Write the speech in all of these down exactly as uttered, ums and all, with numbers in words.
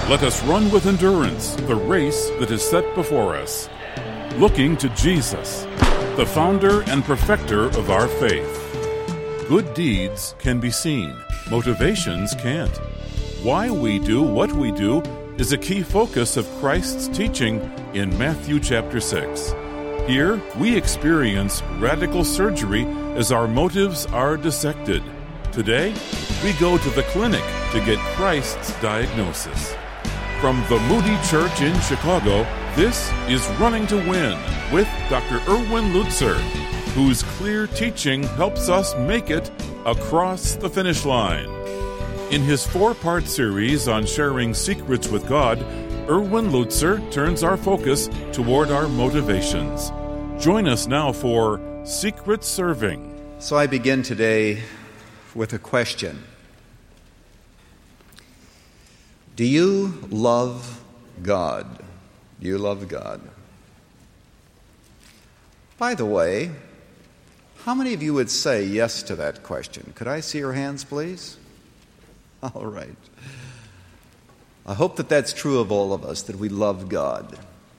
Let us run with endurance the race that is set before us, looking to Jesus, the founder and perfecter of our faith. Good deeds can be seen, motivations can't. Why we do what we do is a key focus of Christ's teaching in Matthew chapter six. Here, we experience radical surgery as our motives are dissected. Today, we go to the clinic to get Christ's diagnosis. From the Moody Church in Chicago, this is Running to Win with Doctor Erwin Lutzer, whose clear teaching helps us make it across the finish line. In his four-part series on sharing secrets with God, Erwin Lutzer turns our focus toward our motivations. Join us now for Secret Serving. So I begin today with a question. Do you love God? Do you love God? By the way, how many of you would say yes to that question? Could I see your hands, please? All right. I hope that that's true of all of us, that we love God.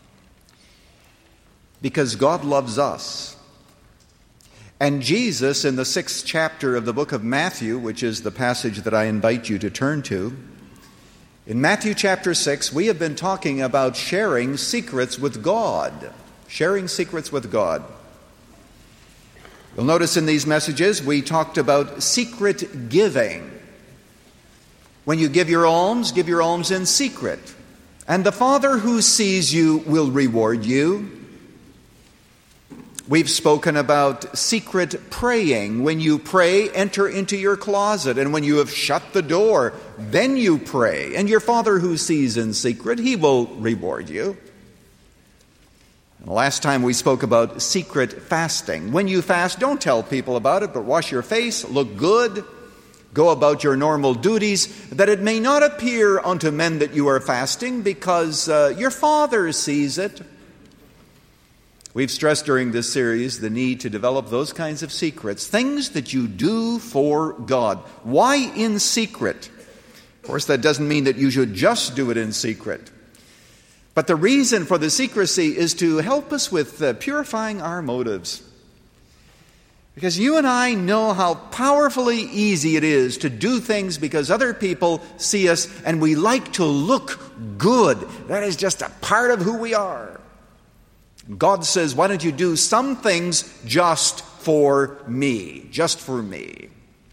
Because God loves us. And Jesus, in the sixth chapter of the book of Matthew, which is the passage that I invite you to turn to, in Matthew chapter six, we have been talking about sharing secrets with God. Sharing secrets with God. You'll notice in these messages we talked about secret giving. When you give your alms, give your alms in secret. And the Father who sees you will reward you. We've spoken about secret praying. When you pray, enter into your closet. And when you have shut the door, then you pray. And your Father who sees in secret, He will reward you. And the last time we spoke about secret fasting. When you fast, don't tell people about it, but wash your face, look good, go about your normal duties, that it may not appear unto men that you are fasting, because uh, your Father sees it. We've stressed during this series the need to develop those kinds of secrets, things that you do for God. Why in secret? Of course, that doesn't mean that you should just do it in secret. But the reason for the secrecy is to help us with uh, purifying our motives. Because you and I know how powerfully easy it is to do things because other people see us and we like to look good. That is just a part of who we are. God says, why don't you do some things just for me, just for me.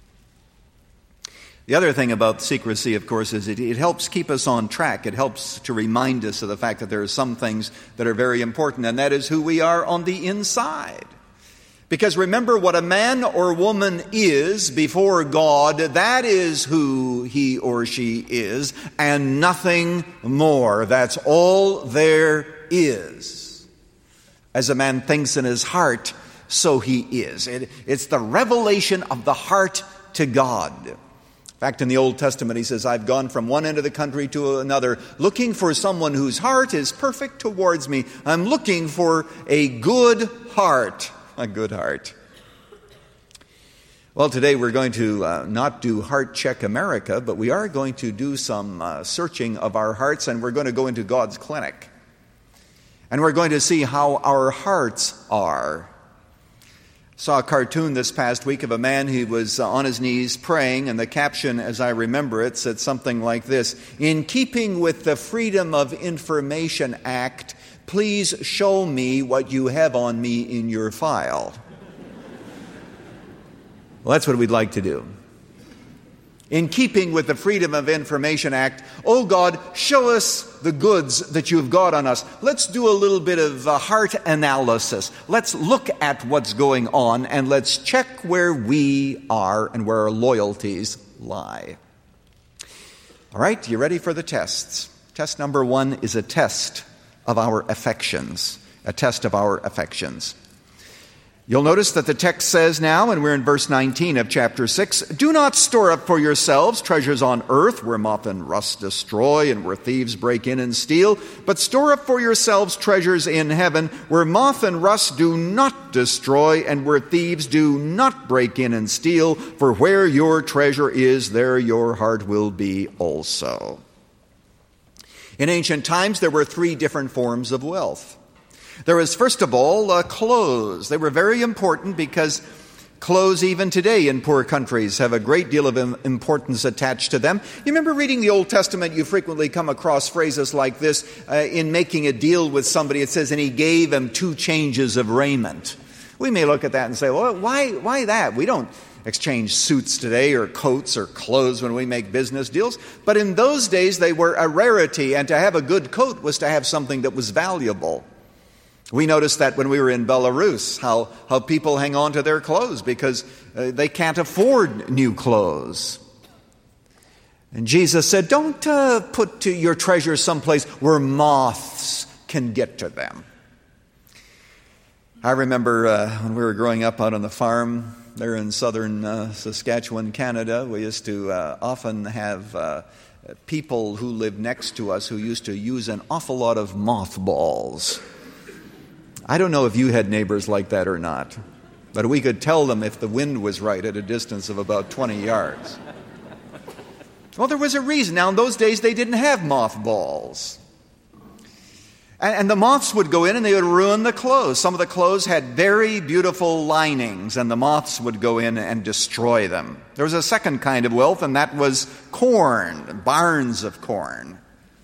The other thing about secrecy, of course, is it, it helps keep us on track. It helps to remind us of the fact that there are some things that are very important, and that is who we are on the inside. Because remember, what a man or woman is before God, that is who he or she is, and nothing more. That's all there is. As a man thinks in his heart, so he is. It, it's the revelation of the heart to God. In fact, in the Old Testament, he says, I've gone from one end of the country to another, looking for someone whose heart is perfect towards me. I'm looking for a good heart. A good heart. Well, today we're going to uh, not do Heart Check America, but we are going to do some uh, searching of our hearts, and we're going to go into God's clinic. And we're going to see how our hearts are. I saw a cartoon this past week of a man who was on his knees praying, and the caption, as I remember it, said something like this: in keeping with the Freedom of Information Act, please show me what you have on me in your file. Well, that's what we'd like to do. In keeping with the Freedom of Information Act, oh God, show us the goods that you've got on us. Let's do a little bit of uh, heart analysis. Let's look at what's going on, and let's check where we are and where our loyalties lie. All right, you ready for the tests? Test number one is a test of our affections. A test of our affections. You'll notice that the text says now, and we're in verse nineteen of chapter six, do not store up for yourselves treasures on earth where moth and rust destroy and where thieves break in and steal, but store up for yourselves treasures in heaven where moth and rust do not destroy and where thieves do not break in and steal, for where your treasure is, there your heart will be also. In ancient times, there were three different forms of wealth. There was, first of all, uh, clothes. They were very important because clothes, even today in poor countries, have a great deal of importance attached to them. You remember reading the Old Testament, you frequently come across phrases like this uh, in making a deal with somebody. It says, and he gave him two changes of raiment. We may look at that and say, well, why, why that? We don't exchange suits today or coats or clothes when we make business deals. But in those days, they were a rarity, and to have a good coat was to have something that was valuable. We noticed that when we were in Belarus, how, how people hang on to their clothes because uh, they can't afford new clothes. And Jesus said, don't uh, put to your treasures someplace where moths can get to them. I remember uh, when we were growing up out on the farm there in southern uh, Saskatchewan, Canada, we used to uh, often have uh, people who lived next to us who used to use an awful lot of mothballs. I don't know if you had neighbors like that or not, but we could tell them if the wind was right at a distance of about twenty yards. Well, there was a reason. Now, in those days, they didn't have mothballs. And, and the moths would go in and they would ruin the clothes. Some of the clothes had very beautiful linings, and the moths would go in and destroy them. There was a second kind of wealth, and that was corn, barns of corn.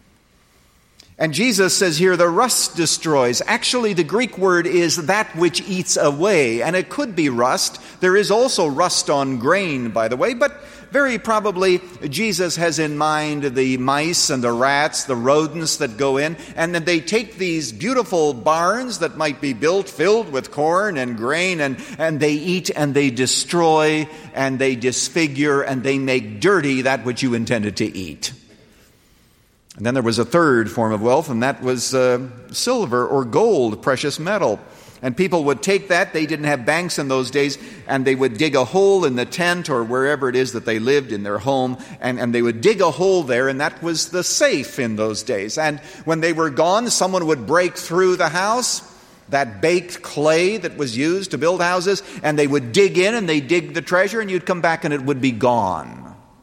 And Jesus says here, the rust destroys. Actually, the Greek word is that which eats away, and it could be rust. There is also rust on grain, by the way, but very probably Jesus has in mind the mice and the rats, the rodents that go in, and then they take these beautiful barns that might be built filled with corn and grain, and, and they eat and they destroy and they disfigure and they make dirty that which you intended to eat. And then there was a third form of wealth, and that was uh, silver or gold, precious metal. And people would take that. They didn't have banks in those days, and they would dig a hole in the tent or wherever it is that they lived in their home, and, and they would dig a hole there, and that was the safe in those days. And when they were gone, someone would break through the house, that baked clay that was used to build houses, and they would dig in and they'd dig the treasure, and you'd come back and it would be gone.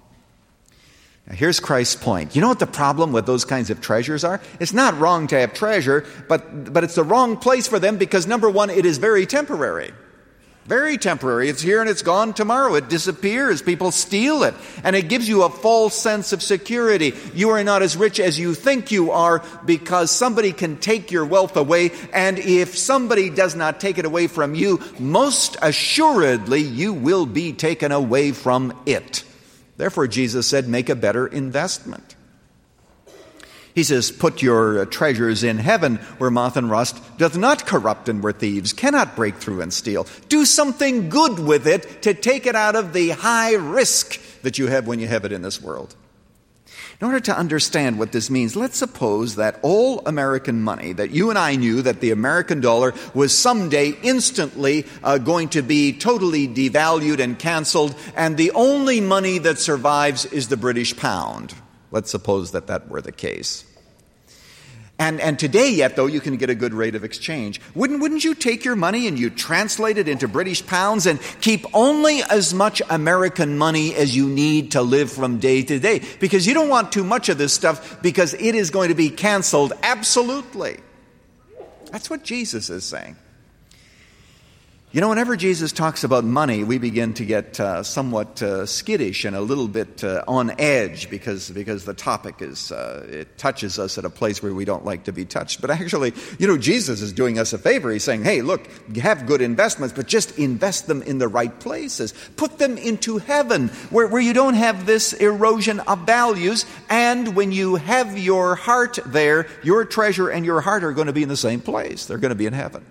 Now, here's Christ's point. You know what the problem with those kinds of treasures are? It's not wrong to have treasure, but, but it's the wrong place for them because, number one, it is very temporary. Very temporary. It's here and it's gone tomorrow. It disappears. People steal it. And it gives you a false sense of security. You are not as rich as you think you are because somebody can take your wealth away. And if somebody does not take it away from you, most assuredly you will be taken away from it. Therefore, Jesus said, make a better investment. He says, put your treasures in heaven where moth and rust doth not corrupt and where thieves cannot break through and steal. Do something good with it to take it out of the high risk that you have when you have it in this world. In order to understand what this means, let's suppose that all American money, that you and I knew that the American dollar was someday instantly uh, going to be totally devalued and canceled, and the only money that survives is the British pound. Let's suppose that that were the case. And and today yet, though, you can get a good rate of exchange. Wouldn't, wouldn't you take your money and you translate it into British pounds and keep only as much American money as you need to live from day to day? Because you don't want too much of this stuff because it is going to be canceled absolutely. That's what Jesus is saying. You know, whenever Jesus talks about money, we begin to get uh, somewhat uh, skittish and a little bit uh, on edge because because the topic is uh, it touches us at a place where we don't like to be touched. But actually, you know, Jesus is doing us a favor. He's saying, hey, look, have good investments, but just invest them in the right places. Put them into heaven where, where you don't have this erosion of values. And when you have your heart there, your treasure and your heart are going to be in the same place. They're going to be in heaven.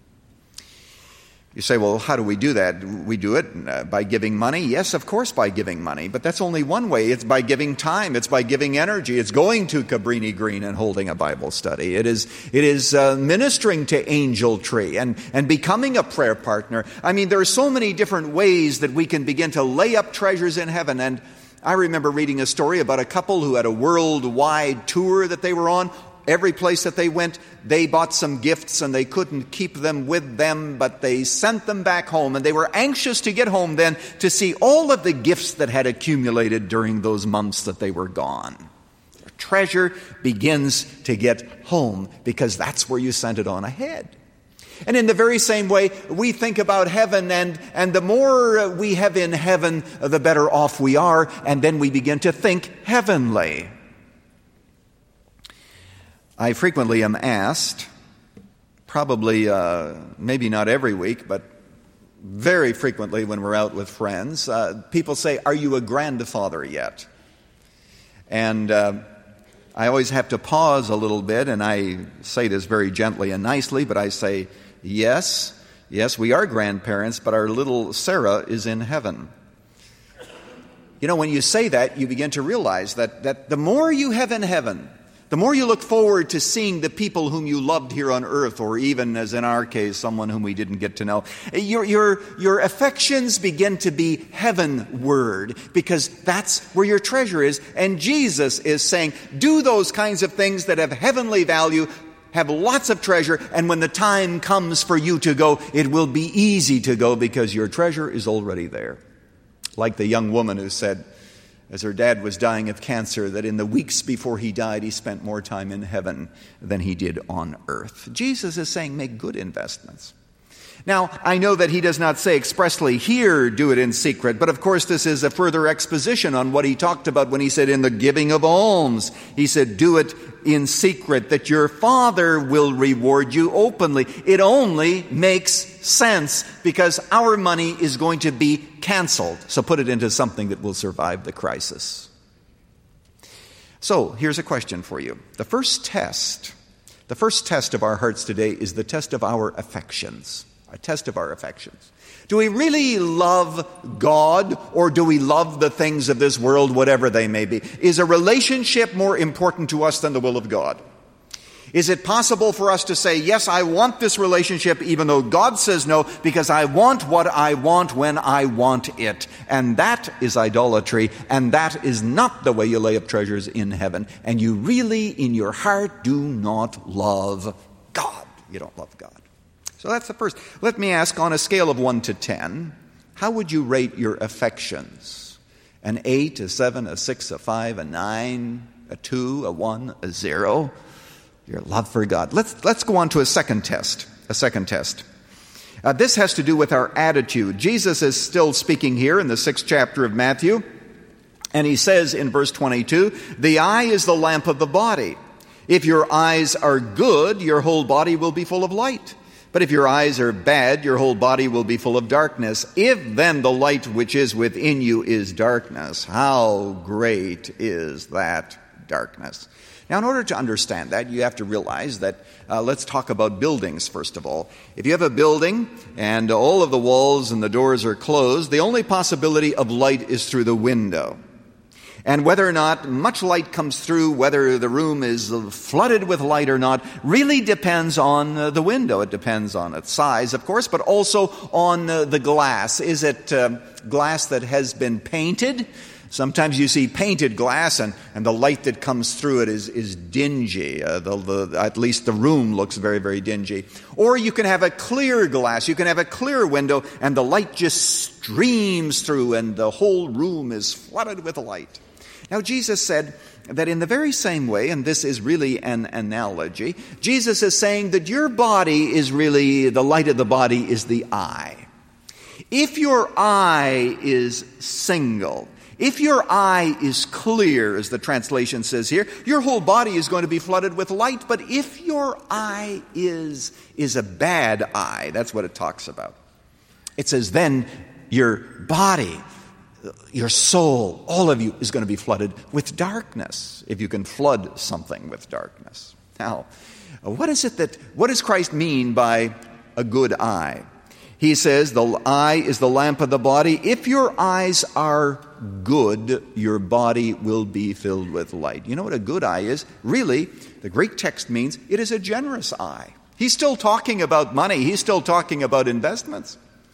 You say, well, how do we do that? We do it uh, by giving money? Yes, of course, by giving money. But that's only one way. It's by giving time. It's by giving energy. It's going to Cabrini Green and holding a Bible study. It is it is uh, ministering to Angel Tree and, and becoming a prayer partner. I mean, there are so many different ways that we can begin to lay up treasures in heaven. And I remember reading a story about a couple who had a worldwide tour that they were on. Every place that they went, they bought some gifts and they couldn't keep them with them, but they sent them back home. And they were anxious to get home then to see all of the gifts that had accumulated during those months that they were gone. treasure begins to get home because that's where you sent it on ahead. And in the very same way, we think about heaven, and, and the more we have in heaven, the better off we are, and then we begin to think heavenly. I frequently am asked, probably uh, maybe not every week, but very frequently when we're out with friends, uh, people say, "Are you a grandfather yet?" And uh, I always have to pause a little bit, and I say this very gently and nicely, but I say, yes, yes, we are grandparents, but our little Sarah is in heaven. You know, when you say that, you begin to realize that, that the more you have in heaven, the more you look forward to seeing the people whom you loved here on earth, or even, as in our case, someone whom we didn't get to know, your, your, your affections begin to be heavenward, because that's where your treasure is. And Jesus is saying, do those kinds of things that have heavenly value, have lots of treasure, and when the time comes for you to go, it will be easy to go because your treasure is already there. Like the young woman who said, as her dad was dying of cancer, that in the weeks before he died, he spent more time in heaven than he did on earth. Jesus is saying, make good investments. Now, I know that he does not say expressly here, do it in secret, but of course this is a further exposition on what he talked about when he said in the giving of alms. He said, do it in secret, that your Father will reward you openly. It only makes sense because our money is going to be canceled. So put it into something that will survive the crisis. So here's a question for you. The first test, the first test of our hearts today is the test of our affections. A test of our affections. Do we really love God, or do we love the things of this world, whatever they may be? Is a relationship more important to us than the will of God? Is it possible for us to say, yes, I want this relationship even though God says no, because I want what I want when I want it? And that is idolatry, and that is not the way you lay up treasures in heaven. And you really, in your heart, do not love God. You don't love God. So that's the first. Let me ask, on a scale of one to ten, how would you rate your affections? An eight, a seven, a six, a five, a nine, a two, a one, a zero? Your love for God. Let's, let's go on to a second test. A second test. Uh, this has to do with our attitude. Jesus is still speaking here in the sixth chapter of Matthew, and he says in verse twenty-two, the eye is the lamp of the body. If your eyes are good, your whole body will be full of light. But if your eyes are bad, your whole body will be full of darkness. If then the light which is within you is darkness, how great is that darkness? Now, in order to understand that, you have to realize that, uh, let's talk about buildings first of all. If you have a building and all of the walls and the doors are closed, the only possibility of light is through the window. And whether or not much light comes through, whether the room is flooded with light or not, really depends on uh, the window. It depends on its size, of course, but also on uh, the glass. Is it uh, glass that has been painted? Sometimes you see painted glass, and, and the light that comes through it is, is dingy. Uh, the, the, at least the room looks very, very dingy. Or you can have a clear glass. You can have a clear window, and the light just streams through, and the whole room is flooded with light. Now, Jesus said that in the very same way, and this is really an analogy, Jesus is saying that your body is really, the light of the body is the eye. If your eye is single, if your eye is clear, as the translation says here, your whole body is going to be flooded with light. But if your eye is, is a bad eye, that's what it talks about. It says then your body, your soul, all of you is going to be flooded with darkness, if you can flood something with darkness. Now, what is it that, what does Christ mean by a good eye? He says the eye is the lamp of the body. If your eyes are good, your body will be filled with light. You know what a good eye is? Really, the Greek text means it is a generous eye. He's still talking about money. He's still talking about investments.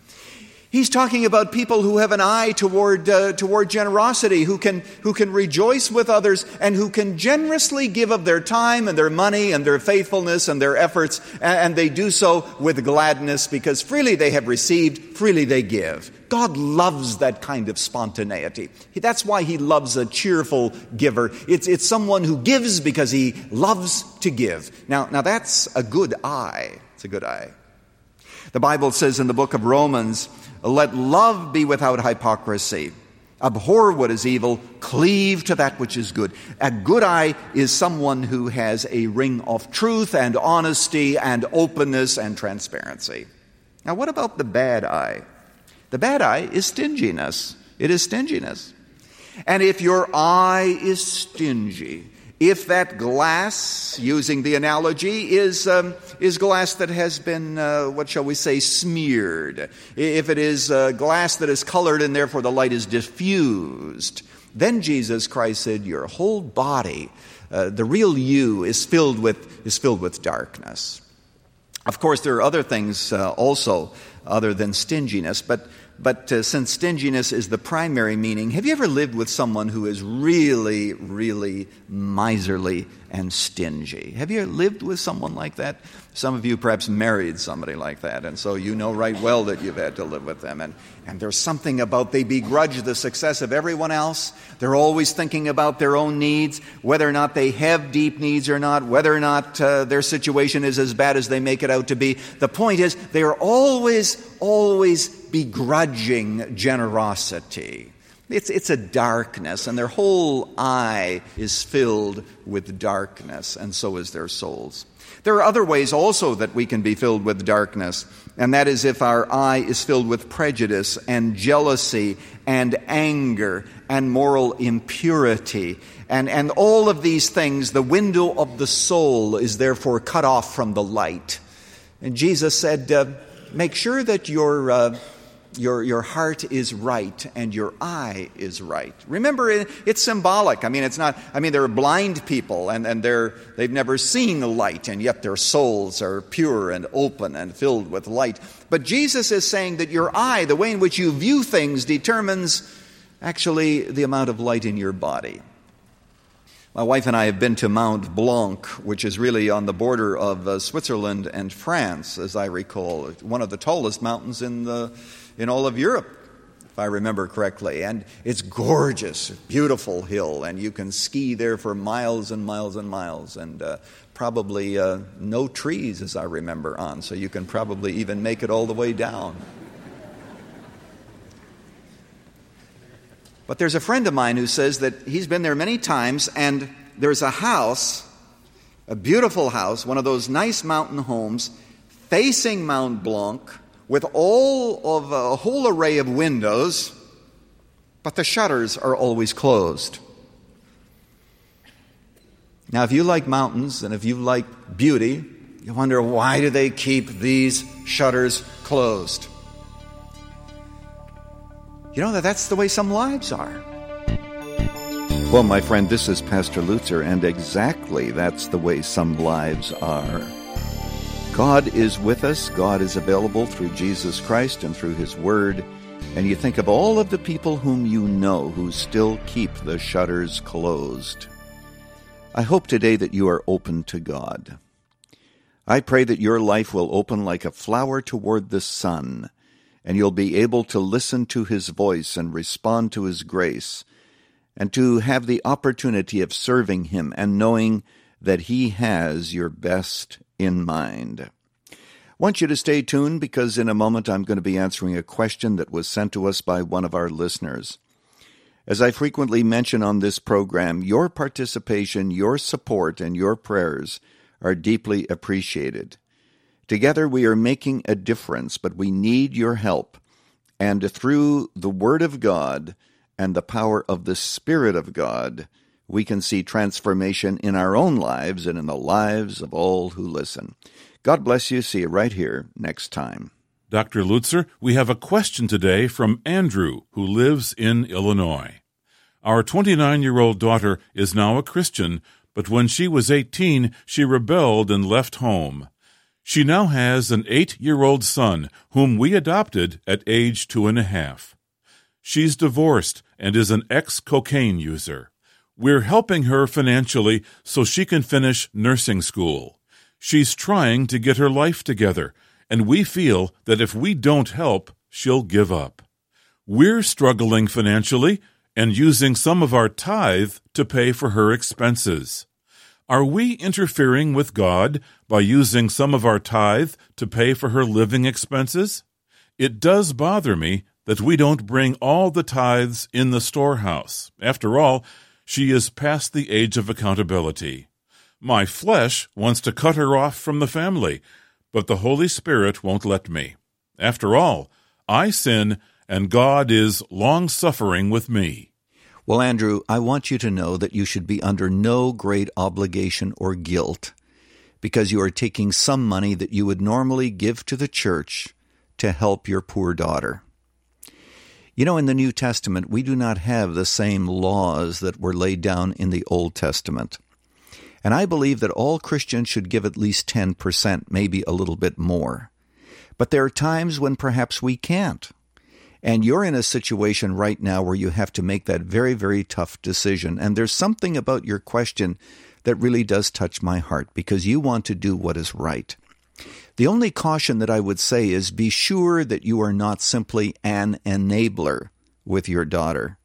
He's talking about people who have an eye toward uh, toward generosity, who can who can rejoice with others, and who can generously give of their time and their money and their faithfulness and their efforts, and, and they do so with gladness because freely they have received, freely they give. God loves that kind of spontaneity. That's why he loves a cheerful giver. It's, it's someone who gives because he loves to give. Now, now that's a good eye. It's a good eye. The Bible says in the book of Romans, let love be without hypocrisy. Abhor what is evil, cleave to that which is good. A good eye is someone who has a ring of truth and honesty and openness and transparency. Now, what about the bad eye? The bad eye is stinginess. It is stinginess. And if your eye is stingy, if that glass, using the analogy, is um, is glass that has been, uh, what shall we say, smeared, if it is uh, glass that is colored and therefore the light is diffused, then Jesus Christ said, your whole body, uh, the real you, is filled with is filled with darkness. Of course, there are other things uh, also other than stinginess, but But uh, since stinginess is the primary meaning, have you ever lived with someone who is really, really miserly and stingy? Have you ever lived with someone like that? Some of you perhaps married somebody like that, and so you know right well that you've had to live with them. And, and there's something about they begrudge the success of everyone else. They're always thinking about their own needs, whether or not they have deep needs or not, whether or not uh, their situation is as bad as they make it out to be. The point is, they are always, always begrudging generosity. It's, it's a darkness, and their whole eye is filled with darkness, and so is their souls. There are other ways also that we can be filled with darkness, and that is if our eye is filled with prejudice and jealousy and anger and moral impurity. And, and all of these things, the window of the soul is therefore cut off from the light. And Jesus said, uh, make sure that your... Uh, Your your heart is right and your eye is right. Remember, it, it's symbolic. I mean, it's not. I mean, there are blind people and, and they're they've never seen the light, and yet their souls are pure and open and filled with light. But Jesus is saying that your eye, the way in which you view things, determines actually the amount of light in your body. My wife and I have been to Mount Blanc, which is really on the border of uh, Switzerland and France, as I recall, one of the tallest mountains in the. in all of Europe, if I remember correctly. And it's gorgeous, beautiful hill, and you can ski there for miles and miles and miles, and uh, probably uh, no trees, as I remember, on, so you can probably even make it all the way down. But there's a friend of mine who says that he's been there many times, and there's a house, a beautiful house, one of those nice mountain homes, facing Mount Blanc, with all of a whole array of windows, but the shutters are always closed. Now, if you like mountains and if you like beauty, you wonder, why do they keep these shutters closed? You know, that that's the way some lives are. Well, my friend, this is Pastor Lutzer, and exactly that's the way some lives are. God is with us. God is available through Jesus Christ and through His Word. And you think of all of the people whom you know who still keep the shutters closed. I hope today that you are open to God. I pray that your life will open like a flower toward the sun, and you'll be able to listen to His voice and respond to His grace, and to have the opportunity of serving Him and knowing that He has your best in mind. I want you to stay tuned, because in a moment I'm going to be answering a question that was sent to us by one of our listeners. As I frequently mention on this program, your participation, your support, and your prayers are deeply appreciated. Together we are making a difference, but we need your help. And through the Word of God and the power of the Spirit of God, we can see transformation in our own lives and in the lives of all who listen. God bless you. See you right here next time. Doctor Lutzer, we have a question today from Andrew, who lives in Illinois. Our twenty-nine-year-old daughter is now a Christian, but when she was eighteen, she rebelled and left home. She now has an eight-year-old son, whom we adopted at age two and a half. She's divorced and is an ex-cocaine user. We're helping her financially so she can finish nursing school. She's trying to get her life together, and we feel that if we don't help, she'll give up. We're struggling financially and using some of our tithe to pay for her expenses. Are we interfering with God by using some of our tithe to pay for her living expenses? It does bother me that we don't bring all the tithes in the storehouse. After all, she is past the age of accountability. My flesh wants to cut her off from the family, but the Holy Spirit won't let me. After all, I sin, and God is long-suffering with me. Well, Andrew, I want you to know that you should be under no great obligation or guilt because you are taking some money that you would normally give to the church to help your poor daughter. You know, in the New Testament, we do not have the same laws that were laid down in the Old Testament. And I believe that all Christians should give at least ten percent, maybe a little bit more. But there are times when perhaps we can't. And you're in a situation right now where you have to make that very, very tough decision. And there's something about your question that really does touch my heart because you want to do what is right. The only caution that I would say is be sure that you are not simply an enabler with your daughter.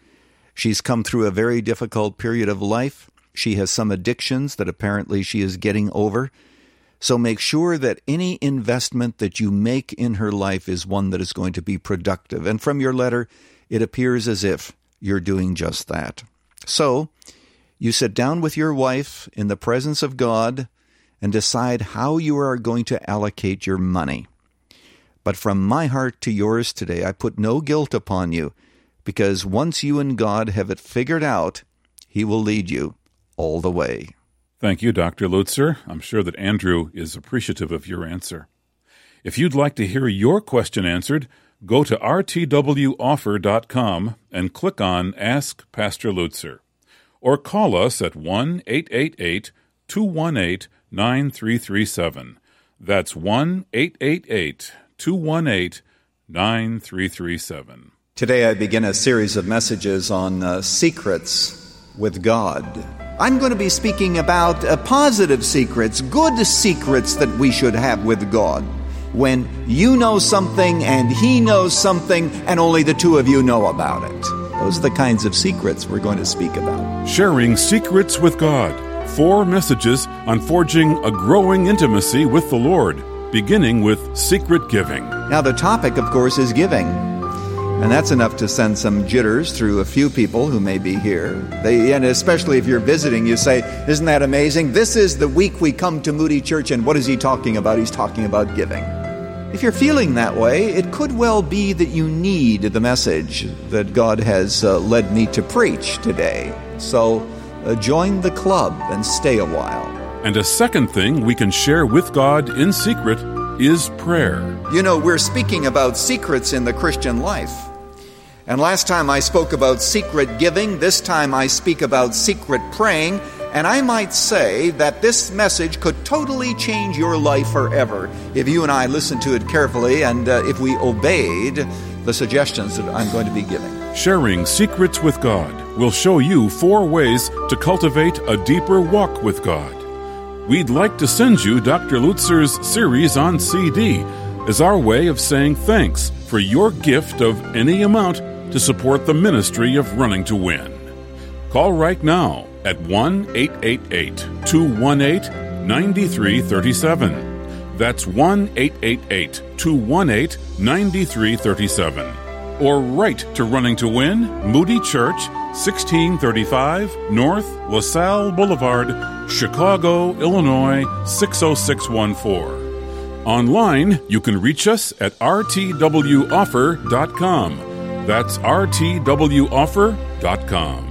She's come through a very difficult period of life. She has some addictions that apparently she is getting over. So make sure that any investment that you make in her life is one that is going to be productive. And from your letter, it appears as if you're doing just that. So you sit down with your wife in the presence of God and decide how you are going to allocate your money. But from my heart to yours today, I put no guilt upon you, because once you and God have it figured out, He will lead you all the way. Thank you, Doctor Lutzer. I'm sure that Andrew is appreciative of your answer. If you'd like to hear your question answered, go to r t w offer dot com and click on Ask Pastor Lutzer. Or call us at one eight eight eight, two one eight, nine three three seven. That's one eight eight eight, two one eight, nine three three seven. Today I begin a series of messages on uh, secrets with God. I'm going to be speaking about uh, positive secrets, good secrets that we should have with God. When you know something and He knows something and only the two of you know about it. Those are the kinds of secrets we're going to speak about. Sharing Secrets with God. Four messages on forging a growing intimacy with the Lord, beginning with secret giving. Now the topic, of course, is giving. And that's enough to send some jitters through a few people who may be here. They, and especially if you're visiting, you say, isn't that amazing? This is the week we come to Moody Church, and what is he talking about? He's talking about giving. If you're feeling that way, it could well be that you need the message that God has uh, led me to preach today. So uh, join the club and stay a while. And a second thing we can share with God in secret is prayer. You know, we're speaking about secrets in the Christian life. And last time I spoke about secret giving. This time I speak about secret praying. And I might say that this message could totally change your life forever if you and I listened to it carefully and uh, if we obeyed the suggestions that I'm going to be giving. Sharing Secrets with God will show you four ways to cultivate a deeper walk with God. We'd like to send you Doctor Lutzer's series on C D as our way of saying thanks for your gift of any amount to support the ministry of Running to Win. Call right now at one eight eight eight, two one eight, nine three three seven. That's one eight eight eight, two one eight, nine three three seven. Or write to Running to Win, Moody Church, sixteen thirty-five North LaSalle Boulevard, Chicago, Illinois, six oh six one four. Online, you can reach us at r t w offer dot com. That's r t w offer dot com.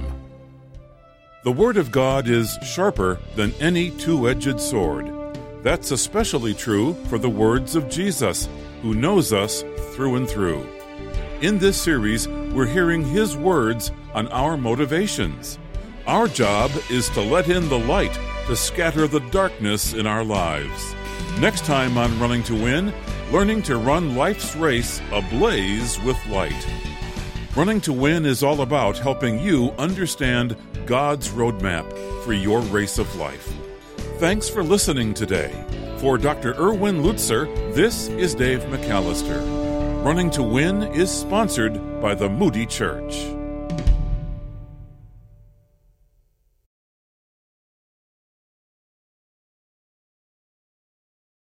The Word of God is sharper than any two-edged sword. That's especially true for the words of Jesus, who knows us through and through. In this series, we're hearing His words on our motivations. Our job is to let in the light to scatter the darkness in our lives. Next time on Running to Win, learning to run life's race ablaze with light. Running to Win is all about helping you understand God's roadmap for your race of life. Thanks for listening today. For Doctor Erwin Lutzer, this is Dave McAllister. Running to Win is sponsored by by the Moody Church.